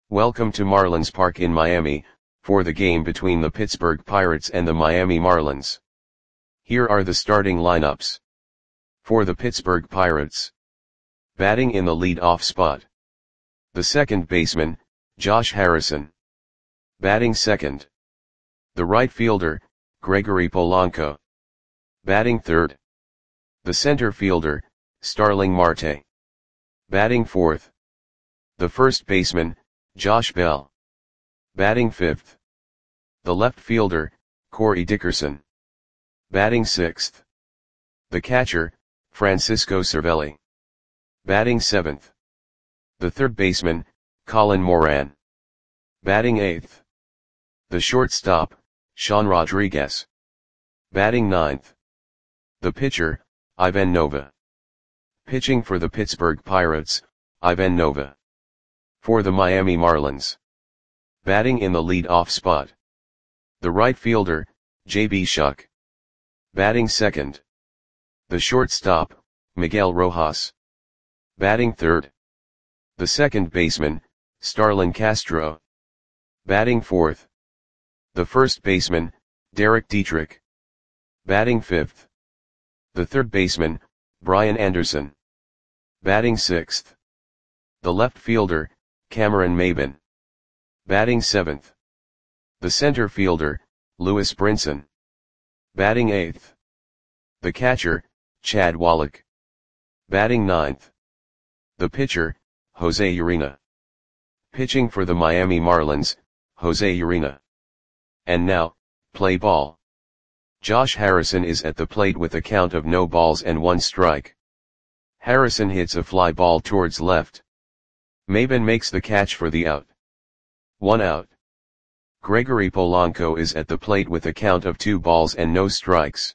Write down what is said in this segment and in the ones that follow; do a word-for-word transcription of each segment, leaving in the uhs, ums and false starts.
Welcome to Marlins Park in Miami, for the game between the Pittsburgh Pirates and the Miami Marlins. Here are the starting lineups. For the Pittsburgh Pirates. Batting in the lead-off spot. The second baseman, Josh Harrison. Batting second. The right fielder, Gregory Polanco. Batting third. The center fielder, Starling Marte. Batting fourth. The first baseman, Josh Bell. Batting fifth. The left fielder, Corey Dickerson. Batting sixth. The catcher, Francisco Cervelli. Batting seventh. The third baseman, Colin Moran. Batting eighth. The shortstop, Sean Rodriguez. Batting ninth. The pitcher, Ivan Nova. Pitching for the Pittsburgh Pirates, Ivan Nova. For the Miami Marlins. Batting in the lead-off spot. The right fielder, J B Shuck. Batting second. The shortstop, Miguel Rojas. Batting third. The second baseman, Starlin Castro. Batting fourth. The first baseman, Derek Dietrich. Batting fifth. The third baseman, Brian Anderson. Batting sixth. The left fielder, Cameron Maybin. Batting seventh. The center fielder, Lewis Brinson. Batting eighth. The catcher, Chad Wallach. Batting ninth. The pitcher, Jose Urena. Pitching for the Miami Marlins, Jose Urena. And now, play ball. Josh Harrison is at the plate with a count of no balls and one strike. Harrison hits a fly ball towards left. Maybin makes the catch for the out. One out. Gregory Polanco is at the plate with a count of two balls and no strikes.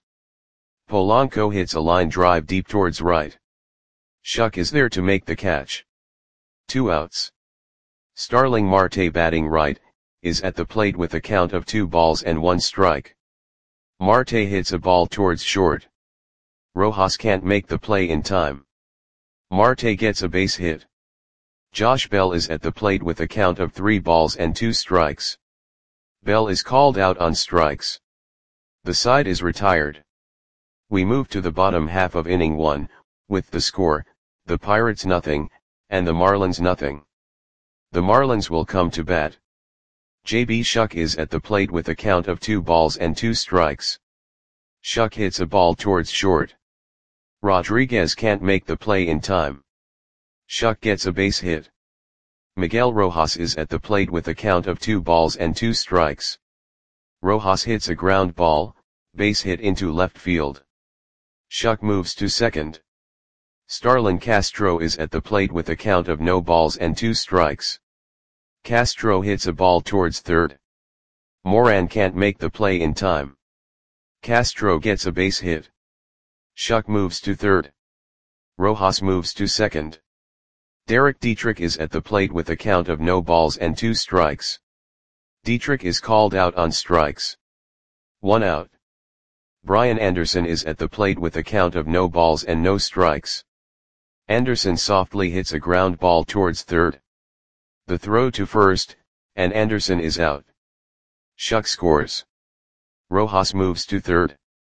Polanco hits a line drive deep towards right. Shuck is there to make the catch. Two outs. Starling Marte, batting right, is at the plate with a count of two balls and one strike. Marte hits a ball towards short. Rojas can't make the play in time. Marte gets a base hit. Josh Bell is at the plate with a count of three balls and two strikes. Bell is called out on strikes. The side is retired. We move to the bottom half of inning one, with the score, the Pirates nothing, and the Marlins nothing. The Marlins will come to bat. J B Shuck is at the plate with a count of two balls and two strikes. Shuck hits a ball towards short. Rodriguez can't make the play in time. Shuck gets a base hit. Miguel Rojas is at the plate with a count of two balls and two strikes. Rojas hits a ground ball, base hit into left field. Shuck moves to second. Starlin Castro is at the plate with a count of no balls and two strikes. Castro hits a ball towards third. Moran can't make the play in time. Castro gets a base hit. Shuck moves to third. Rojas moves to second. Derek Dietrich is at the plate with a count of no balls and two strikes. Dietrich is called out on strikes. One out. Brian Anderson is at the plate with a count of no balls and no strikes. Anderson softly hits a ground ball towards third. The throw to first, and Anderson is out. Shuck scores. Rojas moves to third.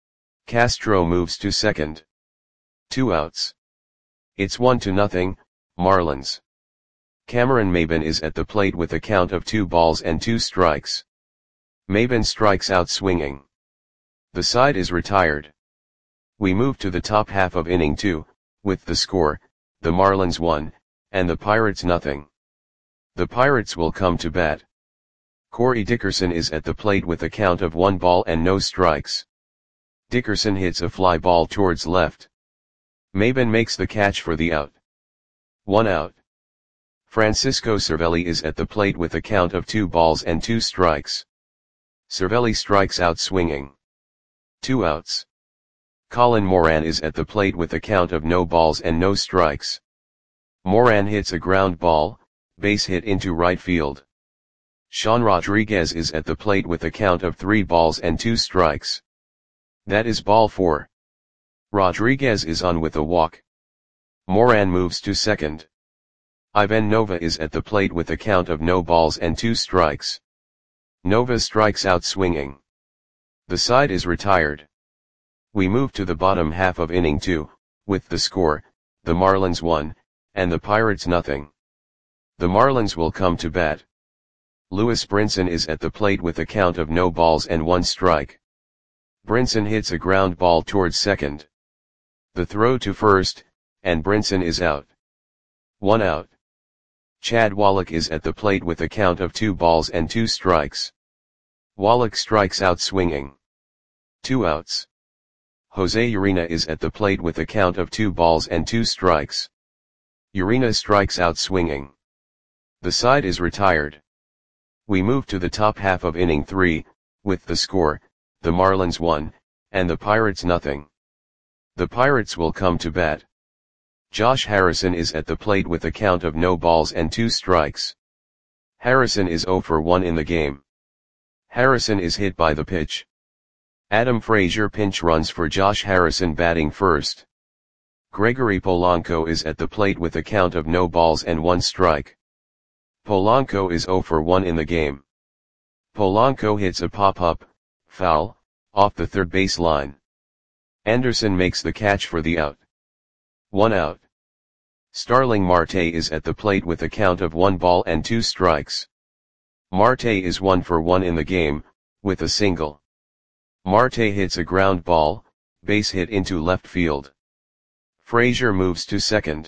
Castro moves to second. Two outs. It's one to nothing, Marlins. Cameron Maybin is at the plate with a count of two balls and two strikes. Maybin strikes out swinging. The side is retired. We move to the top half of inning two, with the score, the Marlins one, and the Pirates nothing. The Pirates will come to bat. Corey Dickerson is at the plate with a count of one ball and no strikes. Dickerson hits a fly ball towards left. Maybin makes the catch for the out. One out. Francisco Cervelli is at the plate with a count of two balls and two strikes. Cervelli strikes out swinging. Two outs. Colin Moran is at the plate with a count of no balls and no strikes. Moran hits a ground ball, base hit into right field. Sean Rodriguez is at the plate with a count of three balls and two strikes. That is ball four. Rodriguez is on with a walk. Moran moves to second. Ivan Nova is at the plate with a count of no balls and two strikes. Nova strikes out swinging. The side is retired. We move to the bottom half of inning two, with the score, the Marlins one, and the Pirates nothing. The Marlins will come to bat. Lewis Brinson is at the plate with a count of no balls and one strike. Brinson hits a ground ball towards second. The throw to first, and Brinson is out. One out. Chad Wallach is at the plate with a count of two balls and two strikes. Wallach strikes out swinging. Two outs. Jose Urena is at the plate with a count of two balls and two strikes. Urena strikes out swinging. The side is retired. We move to the top half of inning three, with the score, the Marlins one, and the Pirates nothing. The Pirates will come to bat. Josh Harrison is at the plate with a count of no balls and two strikes. Harrison is zero for one in the game. Harrison is hit by the pitch. Adam Frazier pinch runs for Josh Harrison batting first. Gregory Polanco is at the plate with a count of no balls and one strike. Polanco is zero for one in the game. Polanco hits a pop-up, foul, off the third base line. Anderson makes the catch for the out. One out. Starling Marte is at the plate with a count of one ball and two strikes. Marte is one for one in the game, with a single. Marte hits a ground ball, base hit into left field. Frazier moves to second.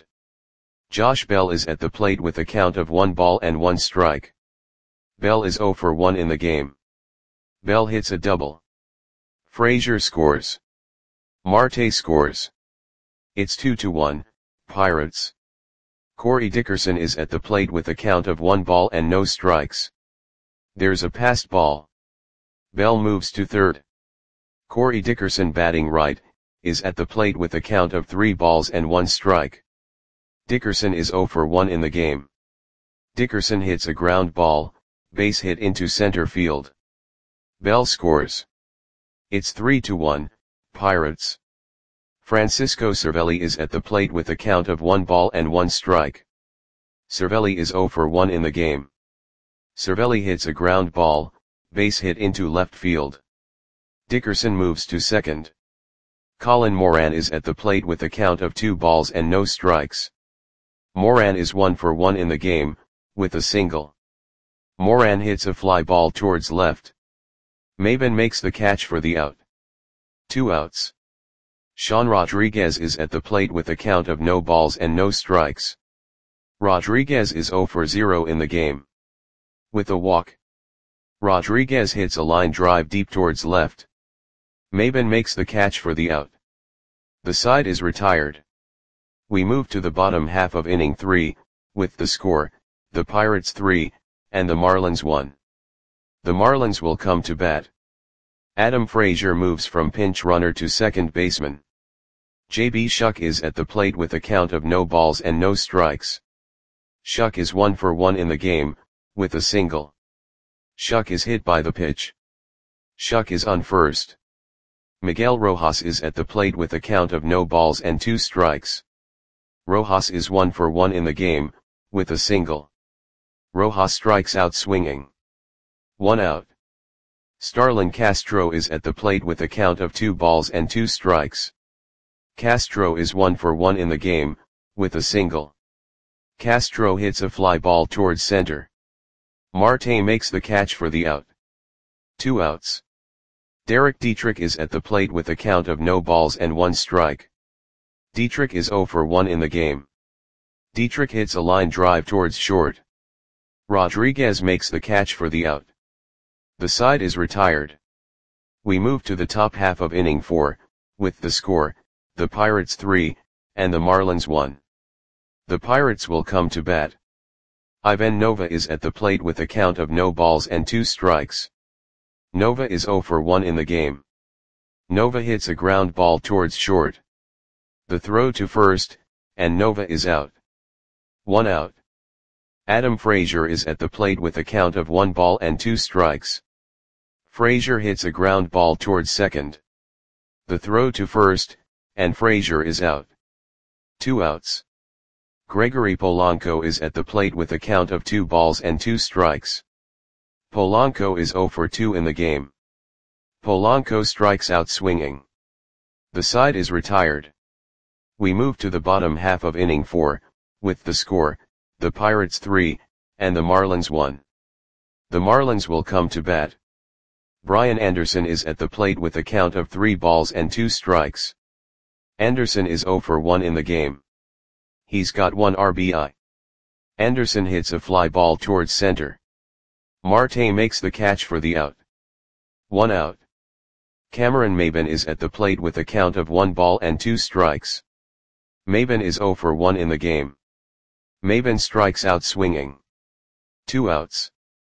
Josh Bell is at the plate with a count of one ball and one strike. Bell is zero for one in the game. Bell hits a double. Frazier scores. Marte scores. It's two to one, Pirates. Corey Dickerson is at the plate with a count of one ball and no strikes. There's a passed ball. Bell moves to third. Corey Dickerson batting right, is at the plate with a count of three balls and one strike. Dickerson is zero for one in the game. Dickerson hits a ground ball, base hit into center field. Bell scores. It's three to one, Pirates. Francisco Cervelli is at the plate with a count of one ball and one strike. Cervelli is zero for one in the game. Cervelli hits a ground ball, base hit into left field. Dickerson moves to second. Colin Moran is at the plate with a count of two balls and no strikes. Moran is one for one in the game, with a single. Moran hits a fly ball towards left. Maben makes the catch for the out. Two outs. Sean Rodriguez is at the plate with a count of no balls and no strikes. Rodriguez is zero for zero in the game. With a walk. Rodriguez hits a line drive deep towards left. Maben makes the catch for the out. The side is retired. We move to the bottom half of inning three, with the score, the Pirates three, and the Marlins one. The Marlins will come to bat. Adam Frazier moves from pinch runner to second baseman. J B Shuck is at the plate with a count of no balls and no strikes. Shuck is one for one in the game, with a single. Shuck is hit by the pitch. Shuck is on first. Miguel Rojas is at the plate with a count of no balls and two strikes. Rojas is one for one in the game, with a single. Rojas strikes out swinging. One out. Starlin Castro is at the plate with a count of two balls and two strikes. Castro is one for one in the game, with a single. Castro hits a fly ball towards center. Marte makes the catch for the out. Two outs. Derek Dietrich is at the plate with a count of no balls and one strike. Dietrich is zero for one in the game. Dietrich hits a line drive towards short. Rodriguez makes the catch for the out. The side is retired. We move to the top half of inning four, with the score, the Pirates three, and the Marlins one. The Pirates will come to bat. Ivan Nova is at the plate with a count of no balls and two strikes. Nova is zero for one in the game. Nova hits a ground ball towards short. The throw to first, and Nova is out. One out. Adam Frazier is at the plate with a count of one ball and two strikes. Frazier hits a ground ball towards second. The throw to first, and Frazier is out. Two outs. Gregory Polanco is at the plate with a count of two balls and two strikes. Polanco is zero for two in the game. Polanco strikes out swinging. The side is retired. We move to the bottom half of inning four, with the score, the Pirates three, and the Marlins one. The Marlins will come to bat. Brian Anderson is at the plate with a count of three balls and two strikes. Anderson is zero for one in the game. He's got one R B I. Anderson hits a fly ball towards center. Marte makes the catch for the out. One out. Cameron Maybin is at the plate with a count of one ball and two strikes. Maybin is zero for one in the game. Maybin strikes out swinging. Two outs.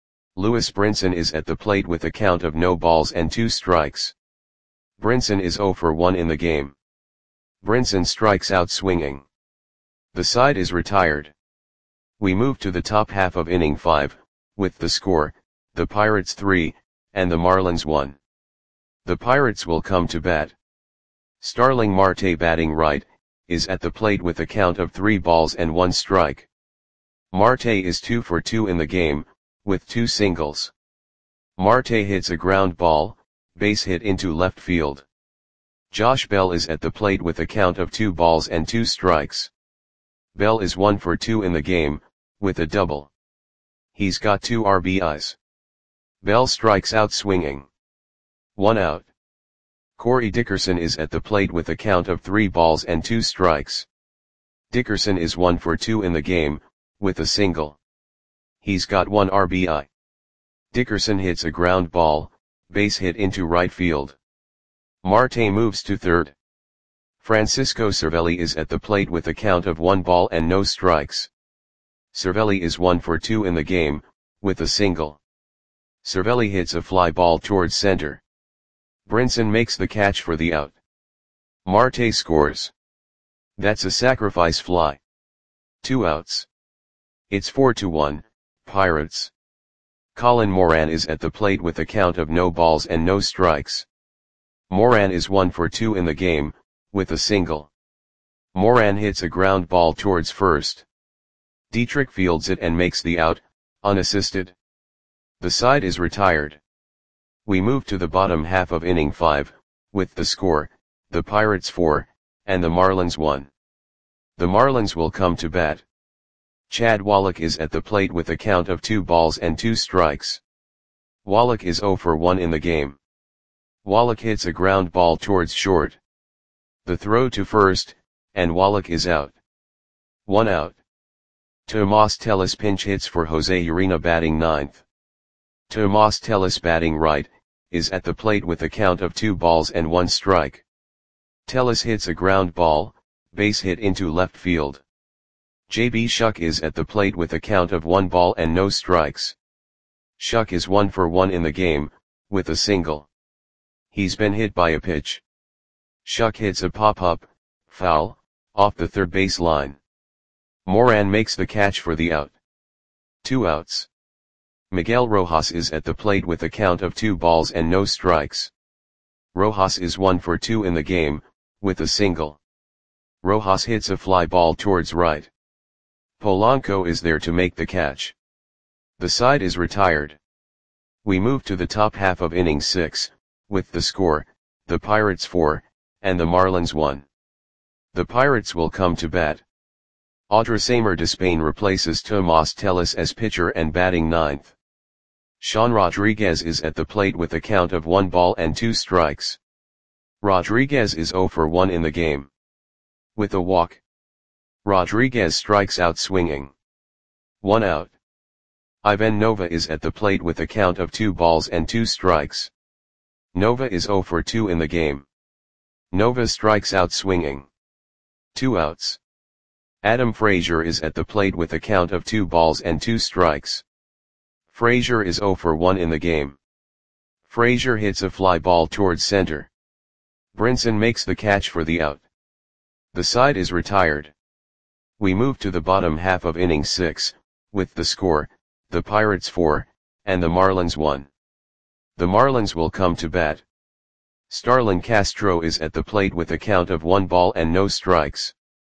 Lewis Brinson is at the plate with a count of no balls and two strikes. Brinson is zero for one in the game. Brinson strikes out swinging. The side is retired. We move to the top half of inning five, with the score, the Pirates three, and the Marlins one. The Pirates will come to bat. Starling Marte, batting right, is at the plate with a count of three balls and one strike. Marte is two for two in the game, with two singles. Marte hits a ground ball, base hit into left field. Josh Bell is at the plate with a count of two balls and two strikes. Bell is one for two in the game, with a double. He's got two R B Is. Bell strikes out swinging. One out. Corey Dickerson is at the plate with a count of three balls and two strikes. Dickerson is one for two in the game, with a single. He's got one R B I. Dickerson hits a ground ball, base hit into right field. Marte moves to third. Francisco Cervelli is at the plate with a count of one ball and no strikes. Cervelli is one for two in the game, with a single. Cervelli hits a fly ball towards center. Brinson makes the catch for the out. Marte scores. That's a sacrifice fly. Two outs. It's four to one, Pirates. Colin Moran is at the plate with a count of no balls and no strikes. Moran is one for two in the game, with a single. Moran hits a ground ball towards first. Dietrich fields it and makes the out, unassisted. The side is retired. We move to the bottom half of inning five, with the score, the Pirates four, and the Marlins one. The Marlins will come to bat. Chad Wallach is at the plate with a count of two balls and two strikes. Wallach is zero for one in the game. Wallach hits a ground ball towards short. The throw to first, and Wallach is out. One out. Tomas Tellis pinch hits for Jose Urena, batting ninth. Tomas Tellis, batting right, is at the plate with a count of two balls and one strike. Tellis hits a ground ball, base hit into left field. J B Shuck is at the plate with a count of one ball and no strikes. Shuck is one for one in the game, with a single. He's been hit by a pitch. Shuck hits a pop-up, foul, off the third base line. Moran makes the catch for the out. Two outs. Miguel Rojas is at the plate with a count of two balls and no strikes. Rojas is one for two in the game, with a single. Rojas hits a fly ball towards right. Polanco is there to make the catch. The side is retired. We move to the top half of inning six, with the score, the Pirates four, and the Marlins one. The Pirates will come to bat. Audrisamer Despain replaces Tomas Tellis as pitcher and batting ninth. Sean Rodriguez is at the plate with a count of one ball and two strikes. Rodriguez is zero for one in the game. With a walk. Rodriguez strikes out swinging. One out. Ivan Nova is at the plate with a count of two balls and two strikes. Nova is zero for two in the game. Nova strikes out swinging. Two outs. Adam Frazier is at the plate with a count of two balls and two strikes. Frazier is zero for one in the game. Frazier hits a fly ball towards center. Brinson makes the catch for the out. The side is retired. We move to the bottom half of inning six, with the score, the Pirates four, and the Marlins one. The Marlins will come to bat. Starlin Castro is at the plate with a count of one ball and no strikes.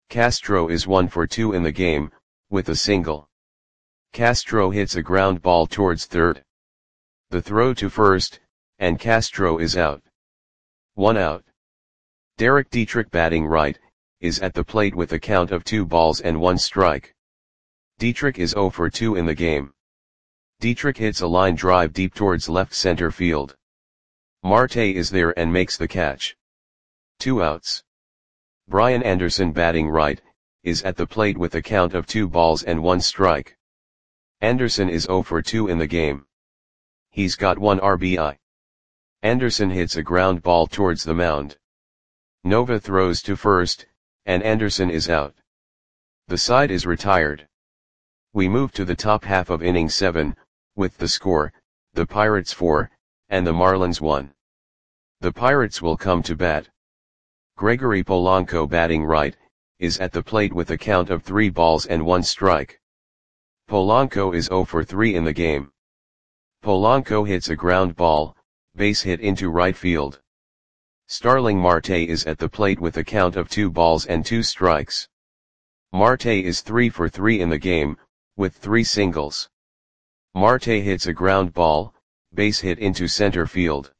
Castro is one for two in the game, with a single. Castro hits a ground ball towards third. The throw to first, and Castro is out. One out. Derek Dietrich, batting right, is at the plate with a count of two balls and one strike. Dietrich is zero for two in the game. Dietrich hits a line drive deep towards left center field. Marte is there and makes the catch. Two outs. Brian Anderson, batting right, is at the plate with a count of two balls and one strike. Anderson is zero for two in the game. He's got one R B I. Anderson hits a ground ball towards the mound. Nova throws to first, and Anderson is out. The side is retired. We move to the top half of inning seven, with the score, the Pirates four, and the Marlins one. The Pirates will come to bat. Gregory Polanco, batting right, is at the plate with a count of three balls and one strike. Polanco is zero for three in the game. Polanco hits a ground ball, base hit into right field. Starling Marte is at the plate with a count of two balls and two strikes. Marte is three for three in the game, with three singles. Marte hits a ground ball, base hit into center field.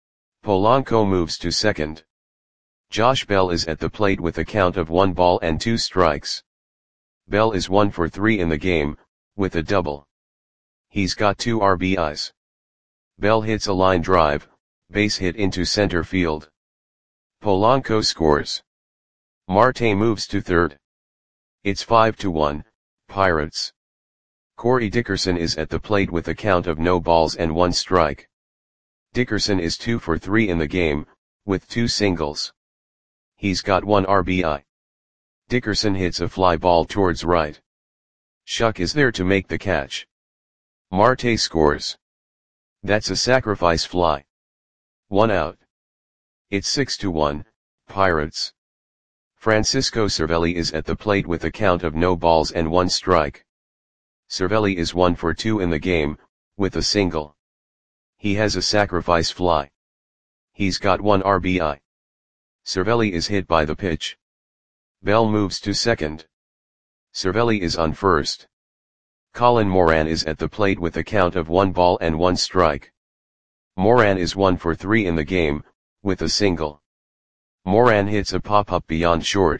Polanco moves to second. Josh Bell is at the plate with a count of one ball and two strikes. Bell is one for three in the game, with a double. He's got two R B Is. Bell hits a line drive, base hit into center field. Polanco scores. Marte moves to third. It's five to one, Pirates. Corey Dickerson is at the plate with a count of no balls and one strike. Dickerson is two for three in the game, with two singles. He's got one R B I. Dickerson hits a fly ball towards right. Shuck is there to make the catch. Marte scores. That's a sacrifice fly. One out. It's six to one, Pirates. Francisco Cervelli is at the plate with a count of no balls and one strike. Cervelli is one for two in the game, with a single. He has a sacrifice fly. He's got one R B I. Cervelli is hit by the pitch. Bell moves to second. Cervelli is on first. Colin Moran is at the plate with a count of one ball and one strike. Moran is one for three in the game, with a single. Moran hits a pop-up beyond short.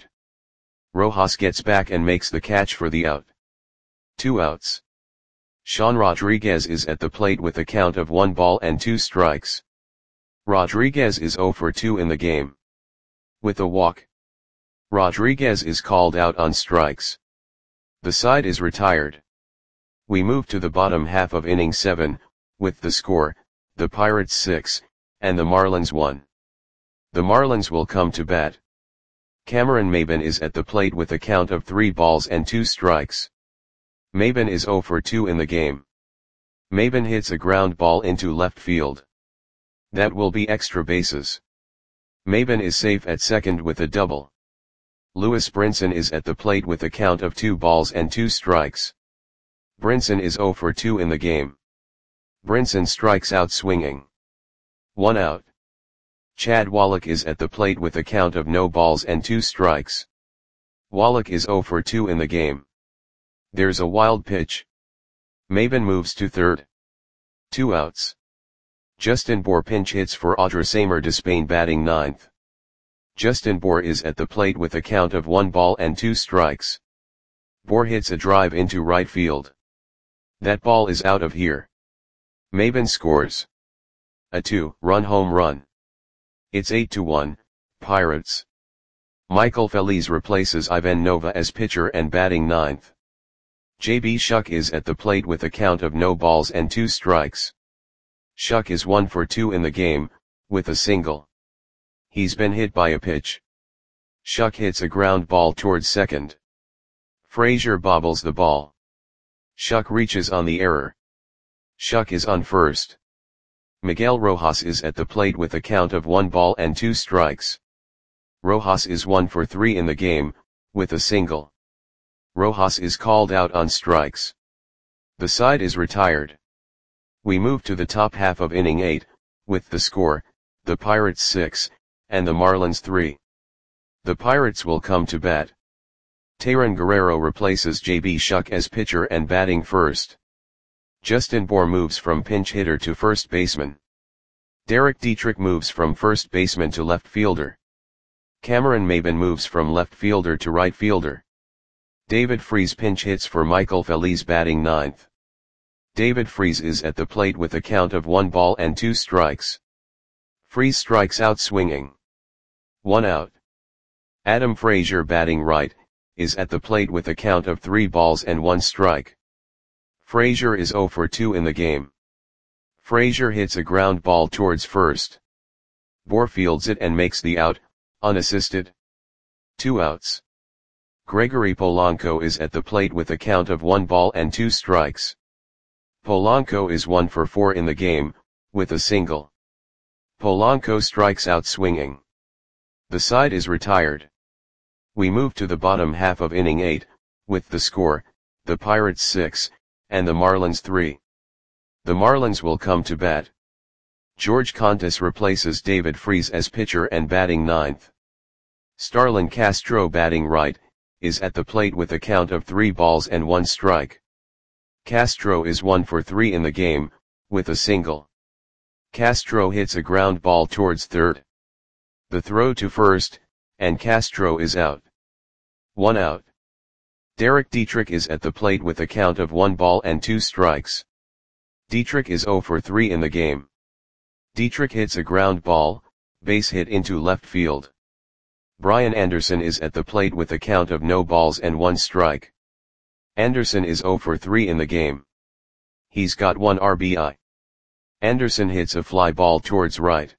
Rojas gets back and makes the catch for the out. Two outs. Sean Rodriguez is at the plate with a count of one ball and two strikes. Rodriguez is zero for two in the game. With a walk. Rodriguez is called out on strikes. The side is retired. We move to the bottom half of inning seven, with the score, the Pirates six, and the Marlins one. The Marlins will come to bat. Cameron Maybin is at the plate with a count of three balls and two strikes. Maybin is zero for two in the game. Maybin hits a ground ball into left field. That will be extra bases. Maybin is safe at second with a double. Lewis Brinson is at the plate with a count of two balls and two strikes. Brinson is zero for two in the game. Brinson strikes out swinging. One out. Chad Wallach is at the plate with a count of no balls and two strikes. Wallach is zero for two in the game. There's a wild pitch. Maybin moves to third. Two outs. Justin Bour pinch hits for Audrey Despain, batting ninth. Justin Bour is at the plate with a count of one ball and two strikes. Bour hits a drive into right field. That ball is out of here. Maybin scores. A two-run home run. It's eight to one, Pirates. Michael Feliz replaces Ivan Nova as pitcher and batting ninth. J B Shuck is at the plate with a count of no balls and two strikes. Shuck is one for two in the game, with a single. He's been hit by a pitch. Shuck hits a ground ball towards second. Frazier bobbles the ball. Shuck reaches on the error. Shuck is on first. Miguel Rojas is at the plate with a count of one ball and two strikes. Rojas is one for three in the game, with a single. Rojas is called out on strikes. The side is retired. We move to the top half of inning eight, with the score, the Pirates six, and the Marlins three. The Pirates will come to bat. Tayron Guerrero replaces J B Shuck as pitcher and batting first. Justin Bour moves from pinch hitter to first baseman. Derek Dietrich moves from first baseman to left fielder. Cameron Maybin moves from left fielder to right fielder. David Freese pinch hits for Michael Feliz batting ninth. David Freese is at the plate with a count of one ball and two strikes. Freese strikes out swinging. One out. Adam Frazier batting right, is at the plate with a count of three balls and one strike. Frazier is zero for two in the game. Frazier hits a ground ball towards first. Bour fields it and makes the out, unassisted. Two outs. Gregory Polanco is at the plate with a count of one ball and two strikes. Polanco is one for four in the game, with a single. Polanco strikes out swinging. The side is retired. We move to the bottom half of inning eight, with the score, the Pirates six, and the Marlins three. The Marlins will come to bat. George Contis replaces David Freese as pitcher and batting ninth. Starlin Castro batting right, is at the plate with a count of three balls and one strike. Castro is one for three in the game, with a single. Castro hits a ground ball towards third. The throw to first, and Castro is out. One out. Derek Dietrich is at the plate with a count of one ball and two strikes. Dietrich is zero for three in the game. Dietrich hits a ground ball, base hit into left field. Brian Anderson is at the plate with a count of no balls and one strike. Anderson is zero for three in the game. He's got one R B I. Anderson hits a fly ball towards right.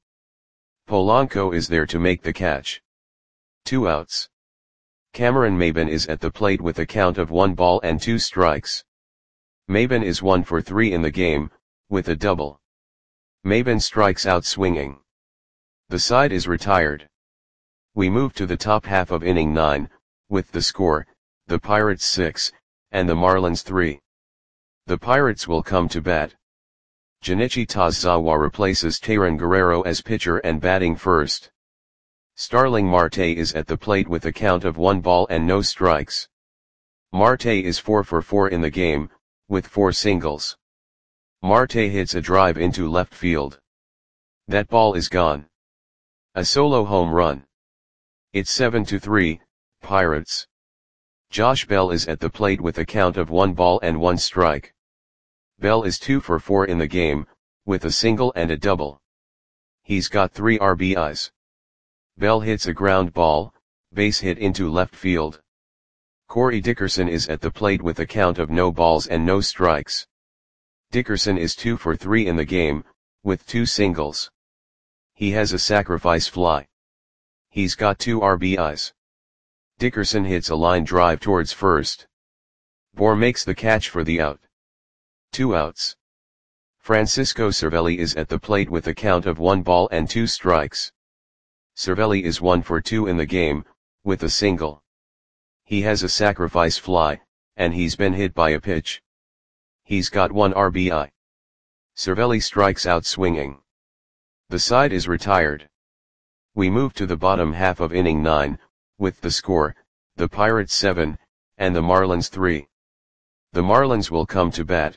Polanco is there to make the catch. Two outs. Cameron Maybin is at the plate with a count of one ball and two strikes. Maybin is one for three in the game, with a double. Maybin strikes out swinging. The side is retired. We move to the top half of inning nine, with the score, the Pirates six, and the Marlins three. The Pirates will come to bat. Junichi Tozawa replaces Tayron Guerrero as pitcher and batting first. Starling Marte is at the plate with a count of one ball and no strikes. Marte is four for four in the game, with four singles. Marte hits a drive into left field. That ball is gone. A solo home run. It's seven to three, Pirates. Josh Bell is at the plate with a count of one ball and one strike. Bell is two for four in the game, with a single and a double. He's got three R B Is. Bell hits a ground ball, base hit into left field. Corey Dickerson is at the plate with a count of no balls and no strikes. Dickerson is two for three in the game, with two singles. He has a sacrifice fly. He's got two R B Is. Dickerson hits a line drive towards first. Bour makes the catch for the out. Two outs. Francisco Cervelli is at the plate with a count of one ball and two strikes. Cervelli is one for two in the game, with a single. He has a sacrifice fly, and he's been hit by a pitch. He's got one R B I. Cervelli strikes out swinging. The side is retired. We move to the bottom half of inning nine, with the score, the Pirates seven, and the Marlins three. The Marlins will come to bat.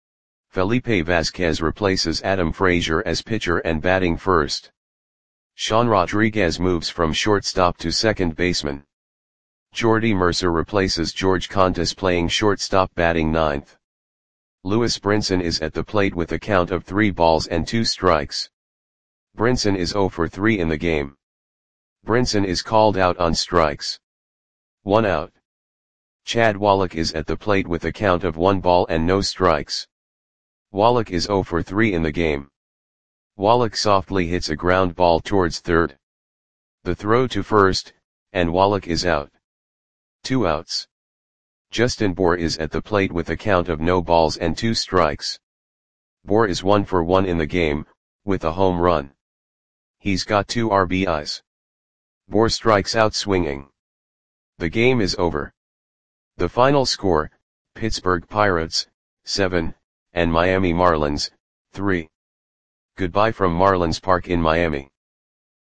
Felipe Vasquez replaces Adam Frazier as pitcher and batting first. Sean Rodriguez moves from shortstop to second baseman. Jordy Mercer replaces George Contis playing shortstop batting ninth. Lewis Brinson is at the plate with a count of three balls and two strikes. Brinson is zero for three in the game. Brinson is called out on strikes. One out. Chad Wallach is at the plate with a count of one ball and no strikes. Wallach is zero for three in the game. Wallach softly hits a ground ball towards third. The throw to first, and Wallach is out. Two outs. Justin Bour is at the plate with a count of no balls and two strikes. Bour is one for one in the game, with a home run. He's got two R B Is. Bour strikes out swinging. The game is over. The final score, Pittsburgh Pirates, seven, and Miami Marlins, three. Goodbye from Marlins Park in Miami.